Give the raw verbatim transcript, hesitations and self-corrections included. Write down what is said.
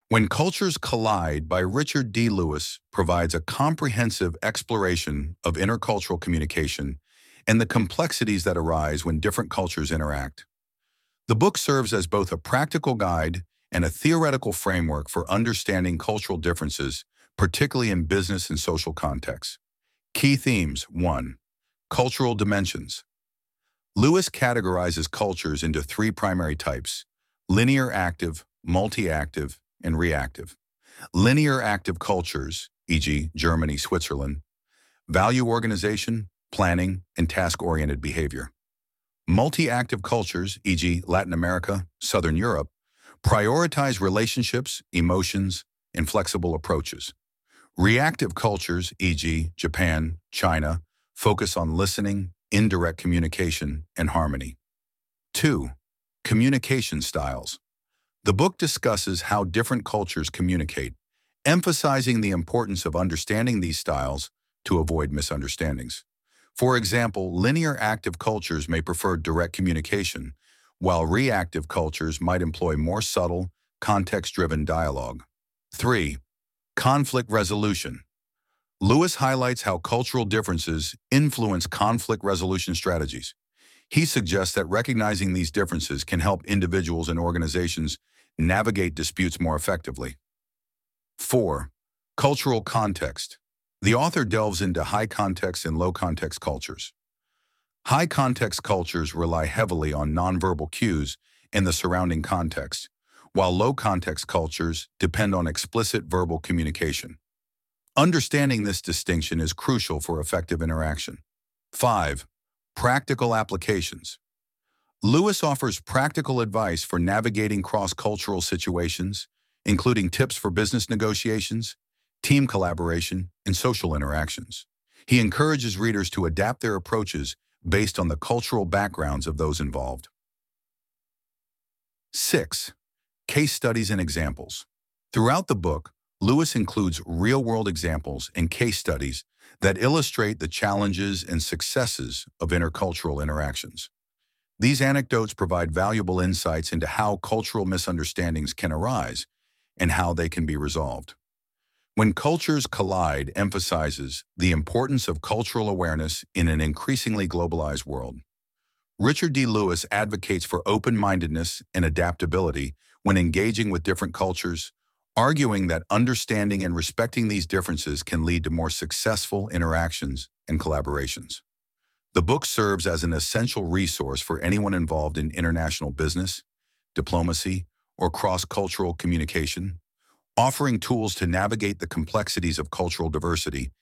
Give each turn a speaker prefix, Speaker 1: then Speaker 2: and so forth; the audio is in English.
Speaker 1: When Cultures Collide by Richard D. Lewis provides a comprehensive exploration of intercultural communication and the complexities that arise when different cultures interact. The book serves as both a practical guide and a theoretical framework for understanding cultural differences, particularly in business and social contexts. Key themes. one. Cultural dimensions. Lewis categorizes cultures into three primary types: linear active, multi-active, and reactive. Linear active cultures, for example Germany, Switzerland, value organization, planning, and task-oriented behavior. Multi-active cultures, for example Latin America, Southern Europe, prioritize relationships, emotions, and flexible approaches. Reactive cultures, for example Japan, China, focus on listening, indirect communication, and harmony. two. Communication styles. The book discusses how different cultures communicate, emphasizing the importance of understanding these styles to avoid misunderstandings. For example, linear active cultures may prefer direct communication, while reactive cultures might employ more subtle, context-driven dialogue. three. Conflict resolution. Lewis highlights how cultural differences influence conflict resolution strategies. He suggests that recognizing these differences can help individuals and organizations navigate disputes more effectively. four. Cultural context. The author delves into high context and low context cultures. High context cultures rely heavily on nonverbal cues and the surrounding context, while low context cultures depend on explicit verbal communication. Understanding this distinction is crucial for effective interaction. five. Practical applications. Lewis offers practical advice for navigating cross-cultural situations, including tips for business negotiations, team collaboration, and social interactions. He encourages readers to adapt their approaches based on the cultural backgrounds of those involved. six. Case studies and examples. Throughout the book, Lewis includes real-world examples and case studies that illustrate the challenges and successes of intercultural interactions. These anecdotes provide valuable insights into how cultural misunderstandings can arise and how they can be resolved. When Cultures Collide emphasizes the importance of cultural awareness in an increasingly globalized world. Richard D. Lewis advocates for open-mindedness and adaptability when engaging with different cultures, arguing that understanding and respecting these differences can lead to more successful interactions and collaborations. The book serves as an essential resource for anyone involved in international business, diplomacy, or cross-cultural communication, offering tools to navigate the complexities of cultural diversity